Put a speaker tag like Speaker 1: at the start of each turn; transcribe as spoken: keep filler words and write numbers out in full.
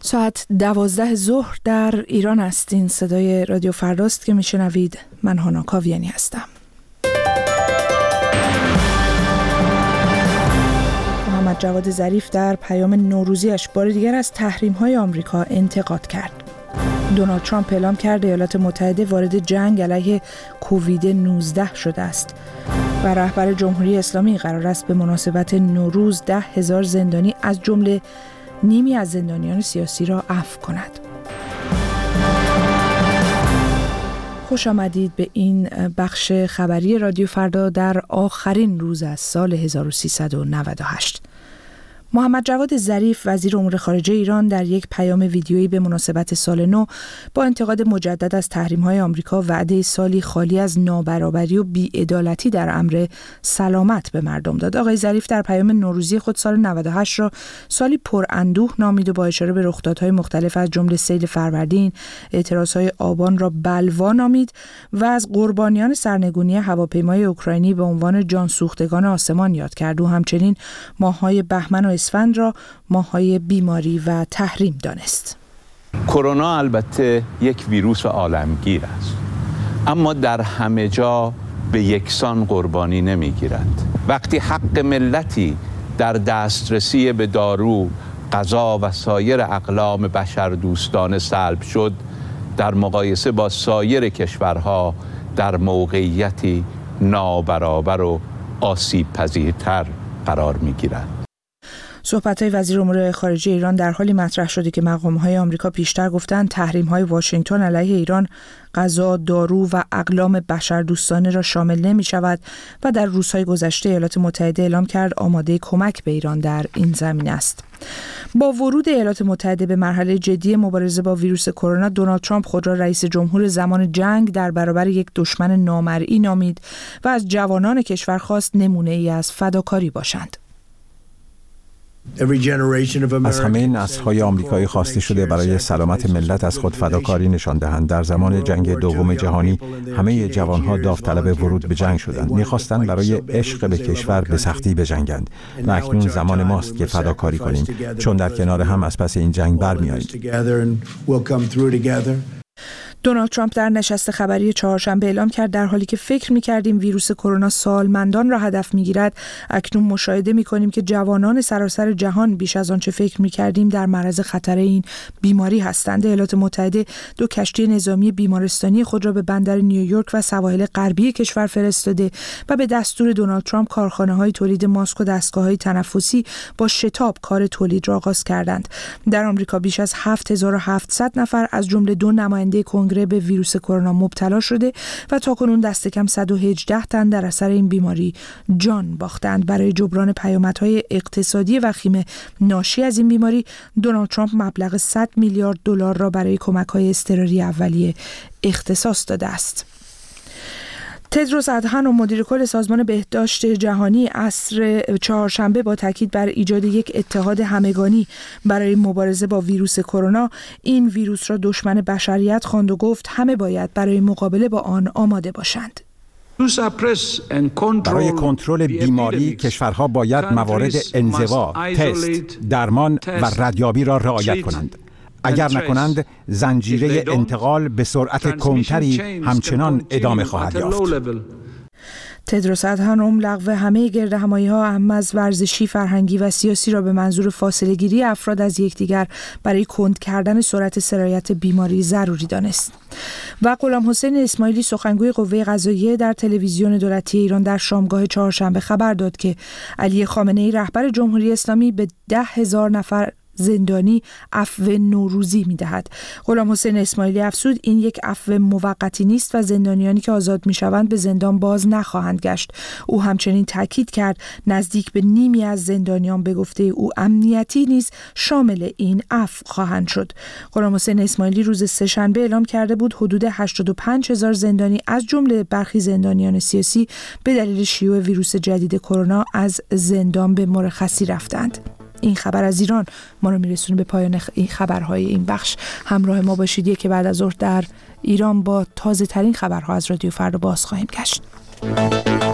Speaker 1: ساعت دوازده ظهر در ایران است. این صدای رادیو فرداست که میشنوید. من هانا کاویانی هستم. محمد جواد ظریف در پیام نوروزیش بار دیگر از تحریم‌های آمریکا انتقاد کرد. دونالد ترامپ اعلام کرد ایالات متحده وارد جنگ علیه کووید نوزده شده است و رهبر جمهوری اسلامی قرار است به مناسبت نوروز ده هزار زندانی از جمله نیمی از زندانیان سیاسی را عفو کند. خوش آمدید به این بخش خبری رادیو فردا در آخرین روز از سال هزار و سیصد و نود و هشت. محمد جواد ظریف وزیر امور خارجه ایران در یک پیام ویدیویی به مناسبت سال نو با انتقاد مجدد از تحریم‌های آمریکا وعده سالی خالی از نابرابری و بی‌عدالتی در امر سلامت به مردم داد. آقای ظریف در پیام نوروزی خود سال نود و هشت را سالی پر اندوه نامید و با اشاره به رخدادهای مختلف از جمله سیل فروردین، اعتراضهای آبان را بلوا نامید و از قربانیان سرنگونی هواپیمای اوکراینی به عنوان جانسوختگان آسمان یاد کرد و همچنین ماه‌های بهمن و اسفند را ماه‌های بیماری و تحریم دانست.
Speaker 2: کرونا البته یک ویروس عالمگیر است، اما در همه جا به یکسان قربانی نمیگیرد. وقتی حق ملتی در دسترسی به دارو، غذا و سایر اقلام بشردوستانه سلب شد، در مقایسه با سایر کشورها در موقعیتی نابرابر و آسیب پذیرتر قرار میگیرد.
Speaker 1: صحبت‌های وزیر امور خارجه ایران در حالی مطرح شده که مقام‌های آمریکا پیشتر گفتند تحریم‌های واشنگتن علیه ایران غذا، دارو و اقلام بشردوستانه را شامل نمی‌شود و در روزهای گذشته ایالات متحده اعلام کرد آماده کمک به ایران در این زمینه است. با ورود ایالات متحده به مرحله جدی مبارزه با ویروس کرونا، دونالد ترامپ خود را رئیس جمهور زمان جنگ در برابر یک دشمن نامرئی نامید و از جوانان کشور خواست نمونه‌ای از فداکاری باشند.
Speaker 3: از همه نسل‌های آمریکایی خواسته شده برای سلامت ملت از خود فداکاری نشان دهند. در زمان جنگ دوم جهانی همه جوانها داوطلب ورود به جنگ شدند. می‌خواستند برای عشق به کشور به سختی بجنگند و اکنون زمان ماست که فداکاری کنیم، چون در کنار هم از پس این جنگ برمی‌آییم.
Speaker 1: دونالد ترامپ در نشست خبری چهارشنبه اعلام کرد در حالی که فکر می‌کردیم ویروس کرونا سالمندان را هدف می‌گیرد، اکنون مشاهده می‌کنیم که جوانان سراسر جهان بیش از آنچه فکر می‌کردیم در معرض خطر این بیماری هستند. ایالات متحده دو کشتی نظامی بیمارستانی خود را به بندر نیویورک و سواحل غربی کشور فرستاده و به دستور دونالد ترامپ کارخانه‌های تولید ماسک و دستگاه‌های تنفسی با شتاب کار تولید را آغاز کردند. در آمریکا بیش از هفت هزار و هفتصد نفر از جمله دو نماینده کنگره به ویروس کرونا مبتلا شده و تاکنون دست کم صد و هجده تن در اثر این بیماری جان باختند. برای جبران پیامدهای اقتصادی وخیم ناشی از این بیماری، دونالد ترامپ مبلغ صد میلیارد دلار را برای کمک‌های اضطراری اولیه اختصاص داده است. تدروس ادحانوم مدیر کل سازمان بهداشت جهانی عصر چهارشنبه با تاکید بر ایجاد یک اتحاد همگانی برای مبارزه با ویروس کرونا این ویروس را دشمن بشریت خواند و گفت همه باید برای مقابله با آن آماده باشند.
Speaker 3: برای کنترل بیماری کشورها باید موارد انزوا، تست، درمان و ردیابی را رعایت کنند. اگر نکنند زنجیره انتقال به سرعت کمتری همچنان ادامه خواهد یافت.
Speaker 1: تدروس ادحانوم لغو همه گردهمایی‌ها اهم از ورزشی، فرهنگی و سیاسی را به منظور فاصله گیری افراد از یکدیگر برای کند کردن سرعت سرایت بیماری ضروری دانست. و غلام حسین اسماعیلی سخنگوی قوه قضاییه در تلویزیون دولتی ایران در شامگاه چهارشنبه خبر داد که علی خامنه‌ای رهبر جمهوری اسلامی به ده هزار نفر زندانی عفو نوروزی می‌دهد. غلام حسین اسماعیلی افزود این یک عفو موقتی نیست و زندانیانی که آزاد می‌شوند به زندان باز نخواهند گشت. او همچنین تاکید کرد نزدیک به نیمی از زندانیان به گفته او امنیتی نیز شامل این عفو خواهند شد. غلام حسین اسماعیلی روز سه‌شنبه اعلام کرده بود حدود هشتاد و پنج هزار زندانی از جمله برخی زندانیان سیاسی به دلیل شیوع ویروس جدید کرونا از زندان به مرخصی رفتند. این خبر از ایران ما رو میرسونه به پایان این خبرهای این بخش. همراه ما باشید که بعد از ظهر در ایران با تازه ترین خبرها از رادیو فردا باز خواهیم گشت.